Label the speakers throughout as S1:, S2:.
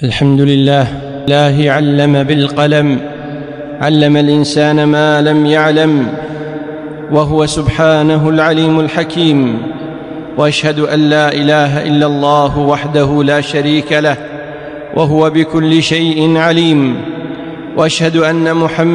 S1: الحمد لله. الله علم بالقلم، علم الإنسان ما لم يعلم، وهو سبحانه العليم الحكيم. وأشهد أن لا إله إلا الله وحده لا شريك له، وهو بكل شيء عليم. وأشهد أن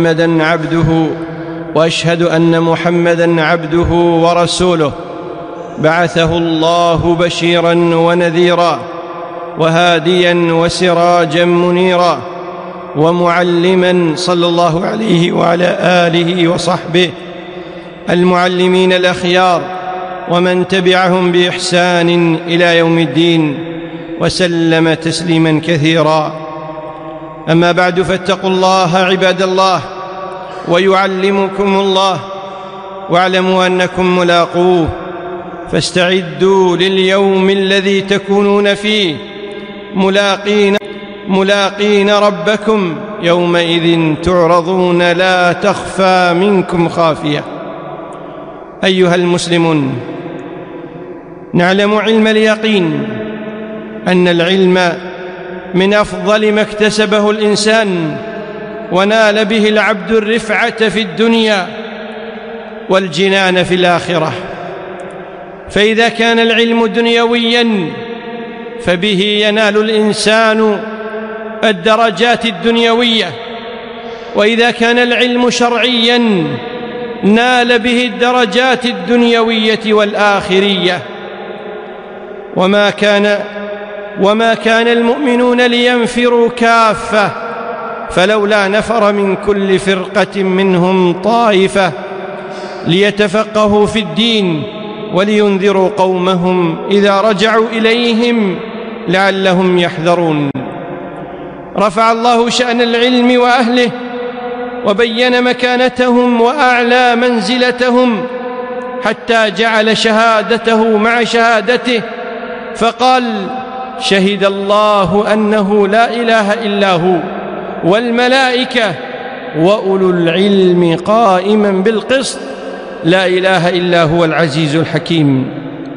S1: محمدًا عبده ورسوله، بعثه الله بشيرا ونذيرا، وهاديا وسراجا منيرا، ومعلما، صلى الله عليه وعلى آله وصحبه المعلمين الأخيار، ومن تبعهم بإحسان إلى يوم الدين، وسلم تسليما كثيرا. أما بعد، فاتقوا الله عباد الله، ويعلمكم الله، واعلموا أنكم ملاقوه، فاستعدوا لليوم الذي تكونون فيه ملاقين ربكم، يومئذ تعرضون لا تخفى منكم خافية. أيها المسلمون، نعلم علم اليقين أن العلم من أفضل ما اكتسبه الإنسان، ونال به العبد الرفعة في الدنيا والجنان في الآخرة. فإذا كان العلم دنيوياً فبه ينال الإنسان الدرجات الدنيوية، وإذا كان العلم شرعياً نال به الدرجات الدنيوية والآخرية. وما كان المؤمنون لينفروا كافة، فلولا نفر من كل فرقة منهم طائفة ليتفقهوا في الدين ولينذروا قومهم إذا رجعوا إليهم لعلهم يحذرون. رفع الله شأن العلم وأهله، وبين مكانتهم وأعلى منزلتهم، حتى جعل شهادته مع شهادته، فقال: شهد الله أنه لا إله إلا هو والملائكة وأولو العلم قائما بالقسط، لا إله إلا هو العزيز الحكيم.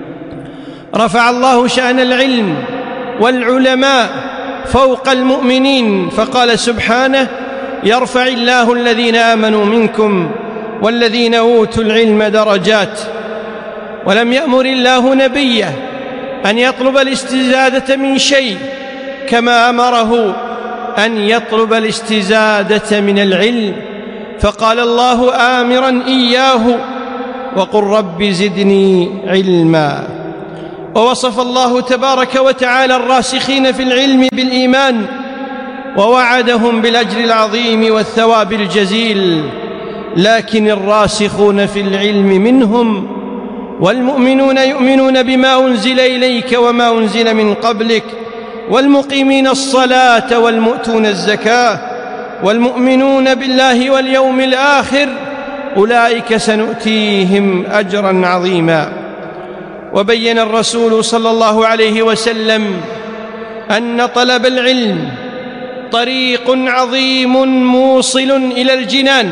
S1: رفع الله شأن العلم والعلماء فوق المؤمنين، فقال سبحانه: يرفع الله الذين آمنوا منكم والذين أوتوا العلم درجات. ولم يأمر الله نبيه أن يطلب الاستزادة من شيء، كما أمره أن يطلب الاستزادة من العلم، فقال الله آمرا إياه: وقل رب زدني علما. ووصف الله تبارك وتعالى الراسخين في العلم بالإيمان، ووعدهم بالأجر العظيم والثواب الجزيل. لكن الراسخون في العلم منهم والمؤمنون يؤمنون بما أنزل إليك وما أنزل من قبلك، والمقيمين الصلاة والمؤتون الزكاة والمؤمنون بالله واليوم الآخر، أولئك سنؤتيهم أجرا عظيما. وبين الرسول صلى الله عليه وسلم أن طلب العلم طريق عظيم موصل إلى الجنان،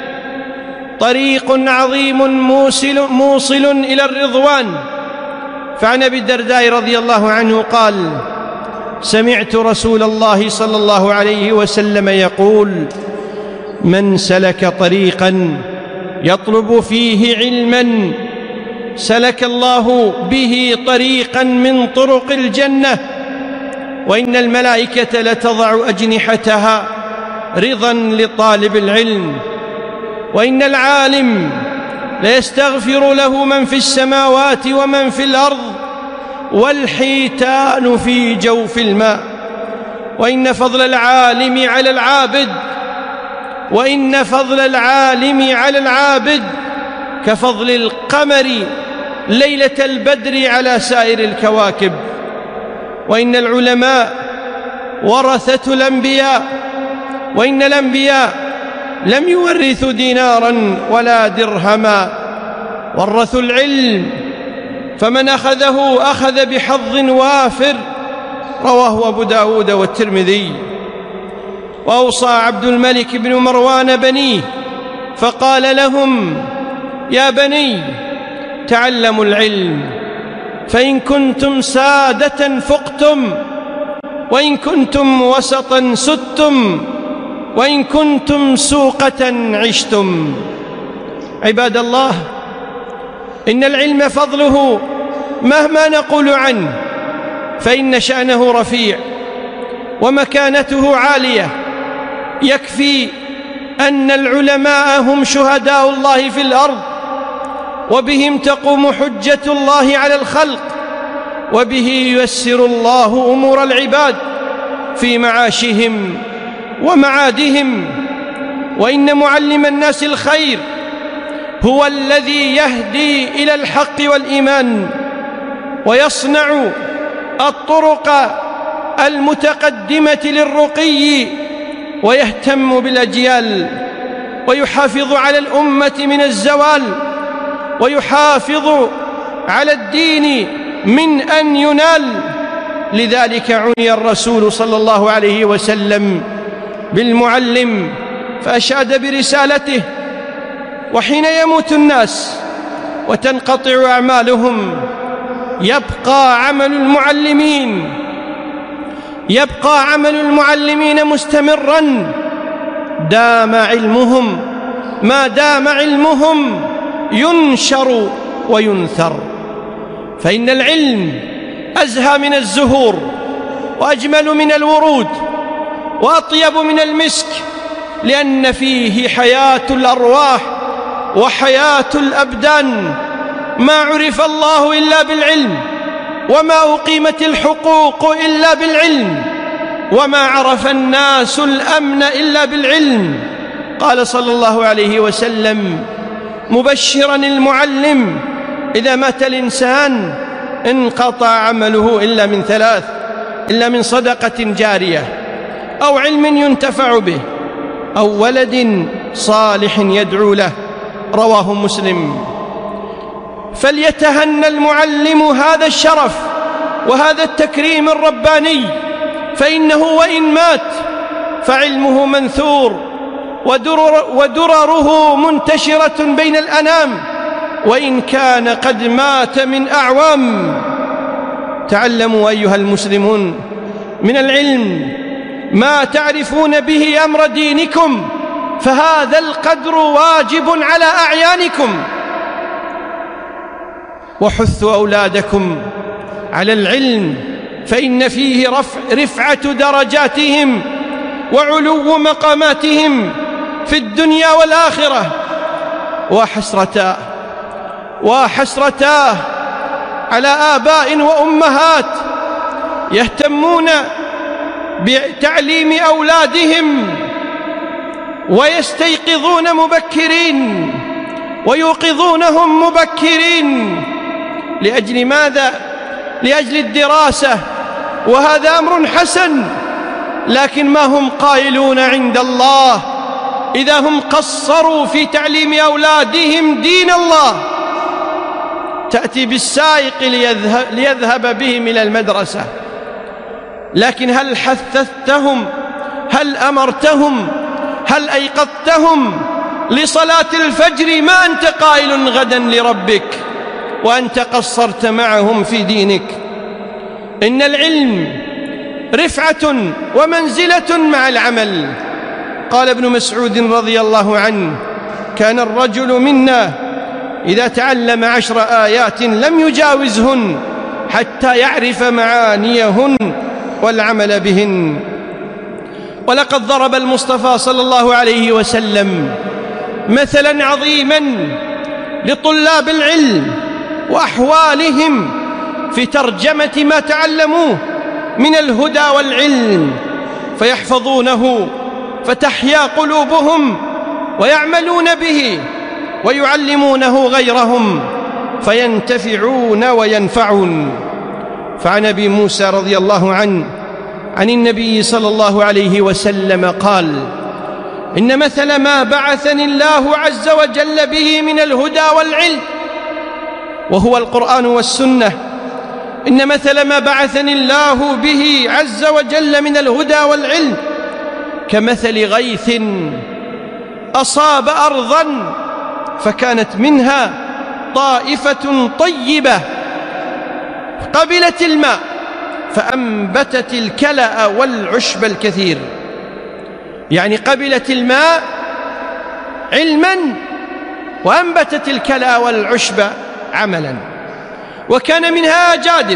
S1: طريق عظيم موصل إلى الرضوان. فعن أبي الدرداء رضي الله عنه قال: سمعت رسول الله صلى الله عليه وسلم يقول: من سلك طريقا يطلب فيه علما سلك الله به طريقا من طرق الجنة، وإن الملائكة لتضع أجنحتها رضا لطالب العلم، وإن العالم ليستغفر له من في السماوات ومن في الأرض والحيتان في جوف الماء، وإن فضل العالم على العابد كفضل القمر ليلة البدر على سائر الكواكب، وإن العلماء ورثة الأنبياء، وإن الأنبياء لم يورثوا دينارا ولا درهما، ورثوا العلم، فمن أخذه أخذ بحظ وافر. رواه أبو داود والترمذي. وأوصى عبد الملك بن مروان بنيه فقال لهم: يا بني، تعلموا العلم، فإن كنتم سادة فقتم، وإن كنتم وسطا سدتم، وإن كنتم سوقة عشتم. عباد الله، إن العلم فضله مهما نقول عنه فإن شأنه رفيع ومكانته عالية. يكفي أن العلماء هم شهداء الله في الأرض، وبهم تقوم حجة الله على الخلق، وبه ييسر الله أمور العباد في معاشهم ومعادهم. وإن معلم الناس الخير هو الذي يهدي إلى الحق والإيمان، ويصنع الطرق المتقدمة للرقي، ويهتم بالأجيال، ويحافظ على الأمة من الزوال، ويحافظ على الدين من أن ينال. لذلك عني الرسول صلى الله عليه وسلم بالمعلم فأشاد برسالته. وحين يموت الناس وتنقطع أعمالهم يبقى عمل المعلمين مستمرا دام علمهم، ما دام علمهم ينشر وينثر. فإن العلم أزهى من الزهور، وأجمل من الورود، وأطيب من المسك، لأن فيه حياة الأرواح وحياة الأبدان. ما عرف الله إلا بالعلم، وما أقيمت الحقوق إلا بالعلم، وما عرف الناس الأمن إلا بالعلم. قال صلى الله عليه وسلم مبشرا المعلم: إذا مات الإنسان انقطع عمله إلا من ثلاث: إلا من صدقة جارية، أو علم ينتفع به، أو ولد صالح يدعو له. رواه مسلم. فليتهنى المعلم هذا الشرف وهذا التكريم الرباني، فإنه وإن مات فعلمه منثور، ودرره منتشرة بين الأنام، وإن كان قد مات من أعوام. تعلموا أيها المسلمون من العلم ما تعرفون به أمر دينكم، فهذا القدر واجب على أعيانكم. وحثوا أولادكم على العلم، فإن فيه رفعة درجاتهم وعلو مقاماتهم في الدنيا والآخرة. وحسرتاه على آباء وأمهات يهتمون بتعليم أولادهم ويستيقظون مبكرين ويوقظونهم مبكرين. لأجل ماذا؟ لأجل الدراسة، وهذا أمر حسن، لكن ما هم قائلون عند الله إذا هم قصروا في تعليم أولادهم دين الله؟ تأتي بالسائق ليذهب بهم إلى المدرسة، لكن هل حثثتهم؟ هل أمرتهم؟ هل أيقظتهم لصلاة الفجر؟ ما أنت قائل غدا لربك وأنت قصرت معهم في دينك. إن العلم رفعة ومنزلة مع العمل. قال ابن مسعود رضي الله عنه: كان الرجل منا إذا تعلم 10 آيات لم يجاوزهن حتى يعرف معانيهن والعمل بهن. ولقد ضرب المصطفى صلى الله عليه وسلم مثلا عظيما لطلاب العلم وأحوالهم في ترجمة ما تعلموه من الهدى والعلم، فيحفظونه فتحيا قلوبهم، ويعملون به ويعلمونه غيرهم فينتفعون وينفعون. فعن أبي موسى رضي الله عنه عن النبي صلى الله عليه وسلم قال: إن مثل ما بعثني الله عز وجل به من الهدى والعلم، وهو القرآن والسنة، إن مثل ما بعثني الله به عز وجل من الهدى والعلم كمثل غيث أصاب أرضا فكانت منها طائفة طيبة قبلت الماء، فأنبتت الكلأ والعشب الكثير، يعني قبلت الماء علما وأنبتت الكلأ والعشب عملا. وكان منها جادب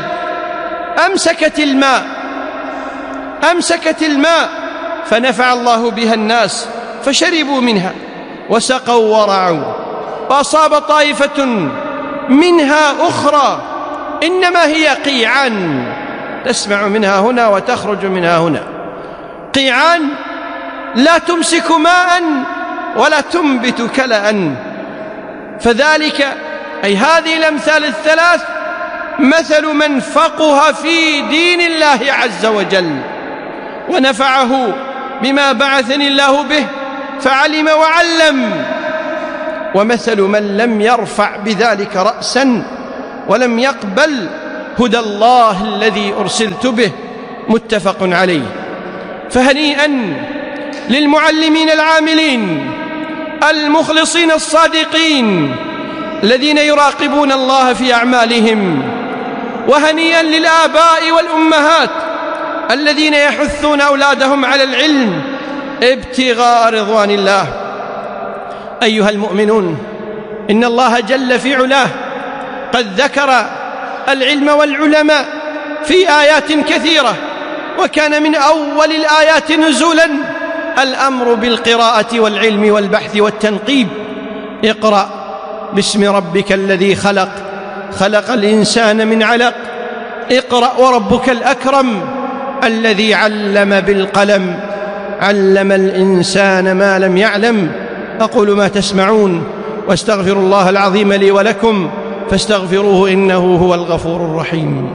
S1: أمسكت الماء فنفع الله بها الناس فشربوا منها وسقوا ورعوا، وأصاب طائفة منها أخرى إنما هي قيعان تسمع منها هنا وتخرج منها هنا، قيعان لا تمسك ماء ولا تنبت كلأ. فذلك أي هذه الأمثال الثلاث مثل من فقه في دين الله عز وجل ونفعه بما بعثني الله به فعلم وعلم، ومثل من لم يرفع بذلك رأسا ولم يقبل هدى الله الذي أرسلت به. متفق عليه. فهنيئا للمعلمين العاملين المخلصين الصادقين الذين يراقبون الله في أعمالهم، وهنيئا للآباء والأمهات الذين يحثون أولادهم على العلم ابتغاء رضوان الله. أيها المؤمنون، إن الله جل في علاه قد ذكر العلم والعلماء في آيات كثيرة، وكان من أول الآيات نزولا الأمر بالقراءة والعلم والبحث والتنقيب. اقرأ باسم ربك الذي خلق، خلق الإنسان من علق، اقرأ وربك الأكرم الذي علم بالقلم، علم الإنسان ما لم يعلم. أقول ما تسمعون واستغفر الله العظيم لي ولكم فاستغفروه إنه هو الغفور الرحيم.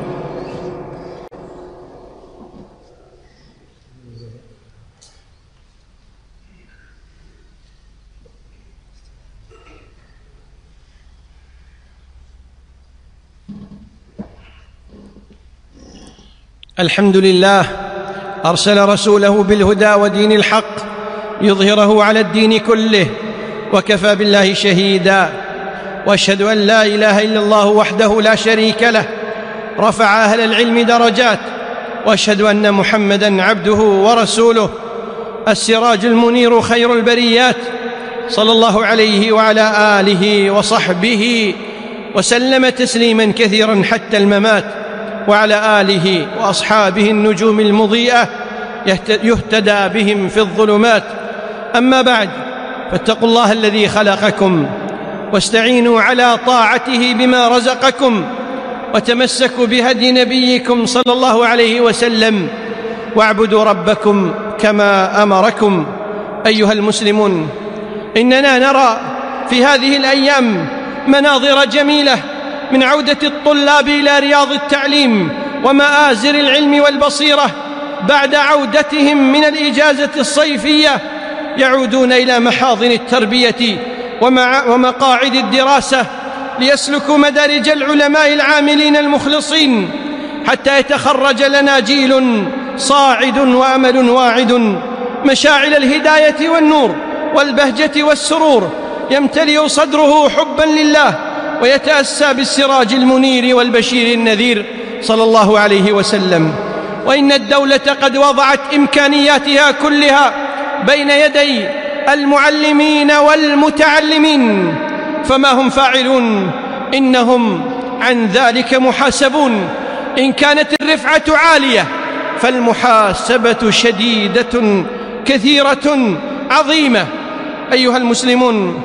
S1: الحمد لله أرسل رسوله بالهدى ودين الحق يظهره على الدين كله، وكفى بالله شهيدا. وأشهد أن لا إله إلا الله وحده لا شريك له رفع أهل العلم درجات، وأشهد أن محمدًا عبده ورسوله السراج المنير خير البريات، صلى الله عليه وعلى آله وصحبه وسلم تسليمًا كثيرًا حتى الممات، وعلى آله وأصحابه النجوم المضيئة يهتدى بهم في الظلمات. أما بعد، فاتقوا الله الذي خلقكم واستعينوا على طاعته بما رزقكم، وتمسكوا بهدي نبيكم صلى الله عليه وسلم، واعبدوا ربكم كما أمركم. أيها المسلمون، إننا نرى في هذه الأيام مناظر جميلة من عودة الطلاب إلى رياض التعليم ومآزر العلم والبصيرة بعد عودتهم من الإجازة الصيفية، يعودون إلى محاضن التربية ومقاعد الدراسة ليسلكوا مدارج العلماء العاملين المخلصين، حتى يتخرج لنا جيل صاعد وأمل واعد، مشاعل الهداية والنور والبهجة والسرور، يمتلئ صدره حبا لله ويتأسى بالسراج المنير والبشير النذير صلى الله عليه وسلم. وإن الدولة قد وضعت إمكانياتها كلها بين يدي المعلمين والمتعلمين، فما هم فاعلون؟ إنهم عن ذلك محاسبون. إن كانت الرفعة عالية فالمحاسبة شديدة كثيرة عظيمة. أيها المسلمون،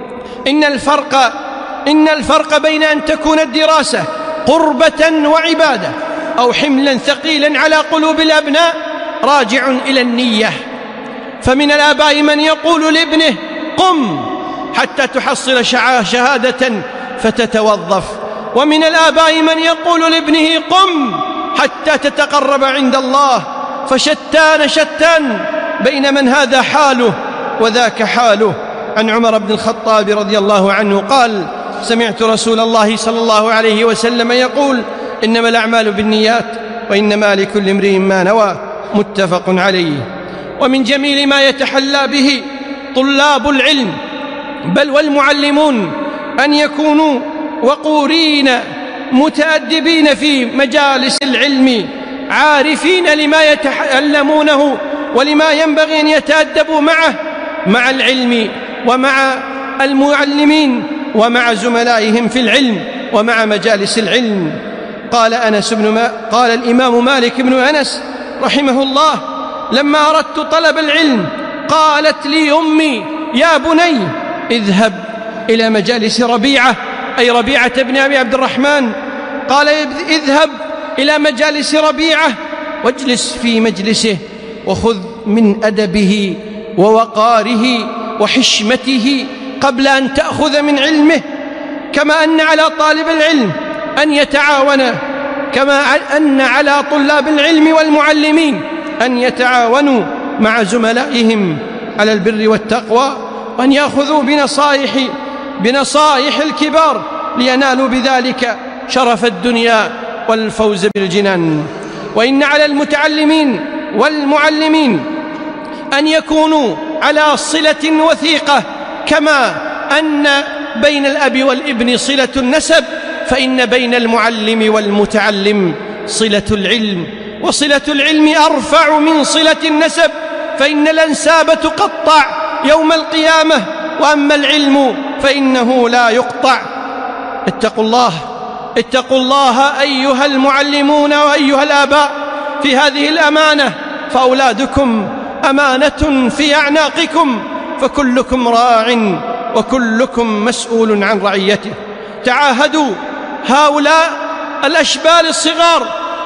S1: إن الفرق بين أن تكون الدراسة قربة وعبادة أو حملا ثقيلا على قلوب الأبناء راجع إلى النية. فمن الآباء من يقول لابنه قم حتى تحصل شهادة فتتوظف، ومن الآباء من يقول لابنه قم حتى تتقرب عند الله. فشتان بين من هذا حاله وذاك حاله. عن عمر بن الخطاب رضي الله عنه قال: سمعت رسول الله صلى الله عليه وسلم يقول: إنما الأعمال بالنيات وإنما لكل امرئ ما نوى. متفق عليه. ومن جميل ما يتحلى به طلاب العلم بل والمعلمون أن يكونوا وقورين متأدبين في مجالس العلم عارفين لما يتعلمونه ولما ينبغي أن يتأدبوا معه، مع العلم ومع المعلمين ومع زملائهم في العلم ومع مجالس العلم. قال الإمام مالك بن أنس رحمه الله: لما أردت طلب العلم قالت لي أمي: يا بني اذهب إلى مجالس ربيعة، أي ربيعة بن أبي عبد الرحمن، قال: اذهب إلى مجالس ربيعة واجلس في مجلسه وخذ من أدبه ووقاره وحشمته قبل أن تأخذ من علمه. كما أن على طالب العلم أن يتعاون، كما أن على طلاب العلم والمعلمين أن يتعاونوا مع زملائهم على البر والتقوى، وأن يأخذوا بنصائح الكبار لينالوا بذلك شرف الدنيا والفوز بالجنان. وإن على المتعلمين والمعلمين أن يكونوا على صلة وثيقة، كما أن بين الأب والابن صلة النسب، فإن بين المعلم والمتعلم صلة العلم، وصلة العلم أرفع من صلة النسب، فإن الأنساب تقطع يوم القيامة، وأما العلم فإنه لا يقطع. اتقوا الله أيها المعلمون وأيها الآباء في هذه الأمانة، فأولادكم أمانة في أعناقكم، فكلكم راع وكلكم مسؤول عن رعيته. تعاهدوا هؤلاء الأشبال الصغار،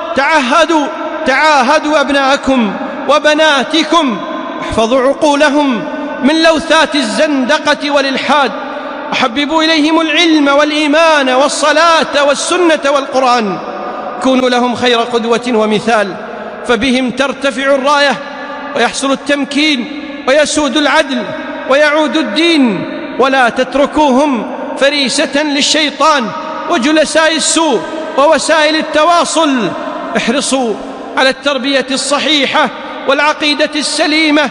S1: تعاهدوا أبناءكم وبناتكم، احفظوا عقولهم من لوثات الزندقة والإلحاد، وحببوا إليهم العلم والإيمان والصلاة والسنة والقرآن. كونوا لهم خير قدوة ومثال، فبهم ترتفع الراية ويحصل التمكين ويسود العدل ويعود الدين. ولا تتركوهم فريسة للشيطان وجلساء السوء ووسائل التواصل. احرصوا على التربية الصحيحة والعقيدة السليمة،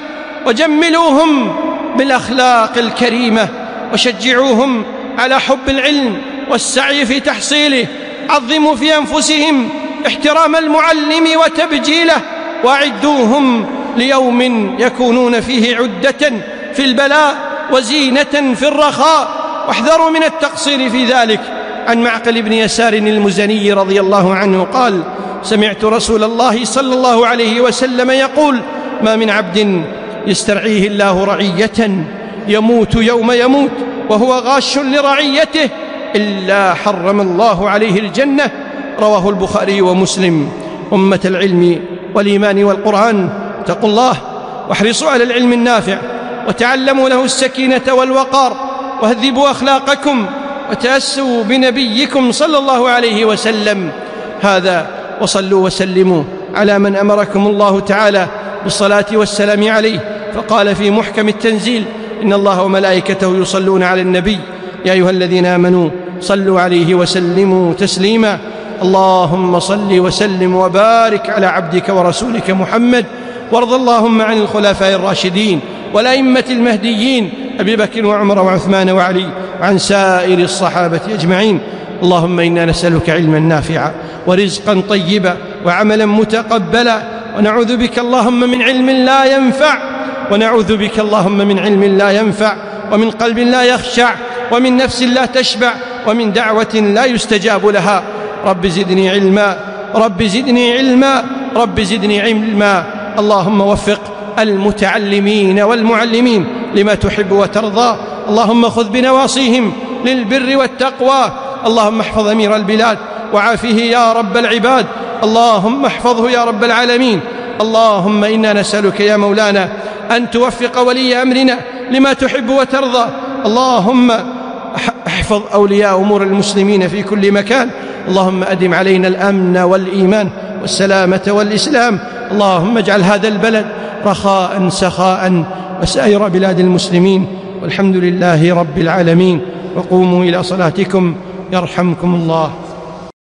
S1: وجملوهم بالأخلاق الكريمة، وشجعوهم على حب العلم والسعي في تحصيله. عظموا في أنفسهم احترام المعلم وتبجيله، وأعدوهم ليوم يكونون فيه عدة في البلاء وزينة في الرخاء، واحذروا من التقصير في ذلك. عن معقل بن يسار المزني رضي الله عنه قال: سمعت رسول الله صلى الله عليه وسلم يقول: ما من عبد يسترعيه الله رعية يموت يوم يموت وهو غاش لرعيته إلا حرم الله عليه الجنة. رواه البخاري ومسلم. أمة العلم والإيمان والقرآن، اتقوا الله واحرصوا على العلم النافع، وتعلموا له السكينة والوقار، وهذبوا أخلاقكم، وتأسوا بنبيكم صلى الله عليه وسلم. هذا، وصلوا وسلموا على من أمركم الله تعالى بالصلاة والسلام عليه، فقال في محكم التنزيل: إن الله وملائكته يصلون على النبي يا أيها الذين آمنوا صلوا عليه وسلموا تسليما. اللهم صل وسلم وبارك على عبدك ورسولك محمد، وارض اللهم عن الخلفاء الراشدين والأئمة المهديين أبي بكر وعمر وعثمان وعلي، وعن سائر الصحابة أجمعين. اللهم إنا نسألك علما نافعا ورزقا طيبا وعملا متقبلا، ونعوذ بك اللهم من علم لا ينفع، ونعوذ بك اللهم من علم لا ينفع، ومن قلب لا يخشع، ومن نفس لا تشبع، ومن دعوة لا يستجاب لها. رب زدني علما، رب زدني علما، رب زدني علما. اللهم وفق المتعلمين والمعلمين لما تحب وترضى. اللهم خذ بنواصيهم للبر والتقوى. اللهم احفظ أمير البلاد وعافيه يا رب العباد. اللهم احفظه يا رب العالمين. اللهم إنا نسألك يا مولانا أن توفق ولي أمرنا لما تحب وترضى. اللهم احفظ أولياء أمور المسلمين في كل مكان. اللهم أدم علينا الأمن والإيمان والسلامة والإسلام. اللهم اجعل هذا البلد رخاء سخاء وسائر بلاد المسلمين، والحمد لله رب العالمين. وقوموا إلى صلاتكم يرحمكم الله.